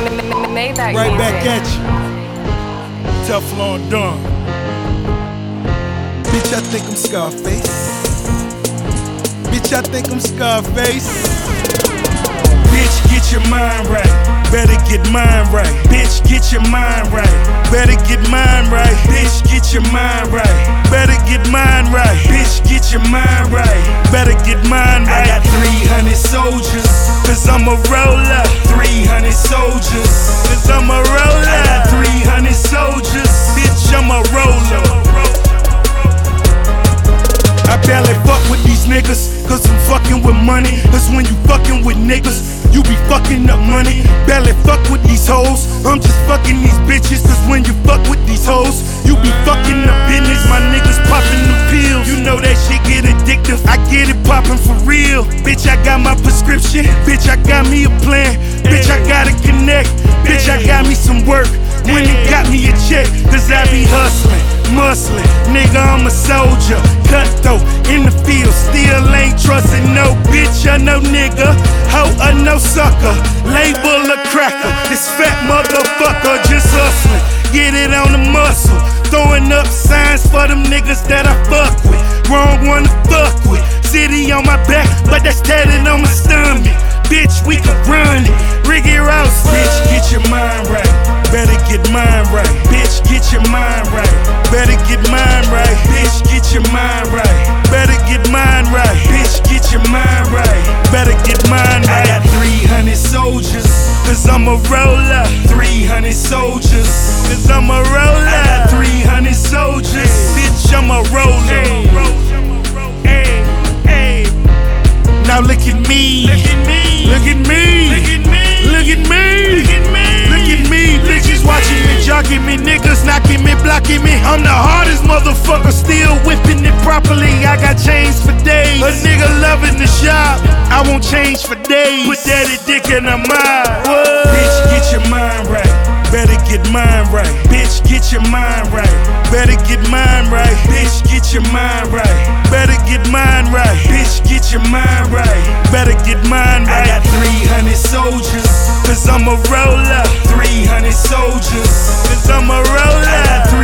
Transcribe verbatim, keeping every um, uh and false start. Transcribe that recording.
Maybach Right music. back at you. Teflon Don. Bitch, I think I'm Scarface. Bitch, I think I'm Scarface. Bitch, get your mind right. Better get mine right. Bitch, get your mind right. Better get mine right. Bitch, get your mind right. Better get mine right. Bitch, get your mind right. Better get mine right. I got three hundred soldiers, cause I'm a roller. three hundred soldiers, cause I'm a roller. I got three hundred soldiers, bitch, I'm a roller. I barely fuck with these niggas, cause I'm fucking with money. Cause when you fucking with niggas, you be fucking up money. Barely fuck with these hoes, I'm just fucking these bitches. Cause when you fuck with these hoes, you be fucking up business. My niggas popping the pills, you know that shit get addictive. I get it popping for real. Bitch, I got my prescription. Bitch, I got me a plan. Bitch, I gotta connect. Bitch, I got me some work. When it got me a check, cause I be hustling, muscling. Nigga, I'm a soldier, cutthroat in the field. Still ain't trusting no bitch or no nigga, hoe or no sucker, label a cracker. This fat motherfucker just hustling, get it on the muscle. Throwing up signs for them niggas that I fuck with. Wrong one to fuck with. City on my back, but that's tatted on my stomach. Bitch, we can run it. Ricky Rouse, bitch, get your mind right. Better get mine right. Bitch, get your mind right. Better get mine right. Bitch, get your mind right. Better get mine right. Bitch, get your mind right. Better get mine right. I got three hundred soldiers, cause I'm a roller. three hundred soldiers, cause I'm a roller. I got three hundred soldiers, bitch, I'm a roller. Hey, hey. Now look at me. Look at me. Look at me. Look at me. Look at me. Look at me. Look at me. Bitches watching me, jocking me, niggas knocking me, blocking me. I'm the hardest motherfucker, still whipping it properly. I got chains for days. A nigga loving the shop, I won't change for days. Put daddy dick in the mind. Bitch, get your mind right. Better get mine right. Bitch, get your mind right. Better get mine right. Bitch, get your mind right. Better get mine right. Bitch, get your mind right. Better get mine right. I got three hundred soldiers, cause I'm a roller. three hundred soldiers, cause I'm a roller. I got